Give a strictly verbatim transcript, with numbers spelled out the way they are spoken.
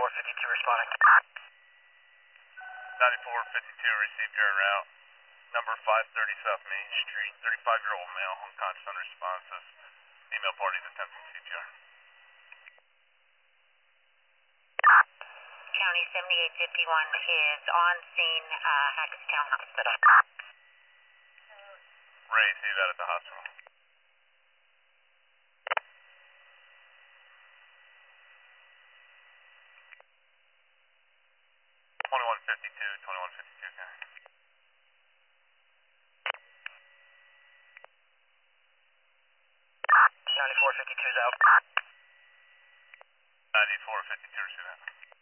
ninety-four fifty-two responding. ninety-four fifty-two, received your en route. Number five thirty South Main Street, thirty-five-year-old male, unconscious, unresponsive. Female parties attempting C P R. County seventy-eight fifty-one is on scene, uh, Hackettstown Hospital. Ray, see that at the hospital. twenty-one fifty-two, twenty-one fifty-two, County. ninety-four fifty-two's out. ninety-four fifty-two, receive that.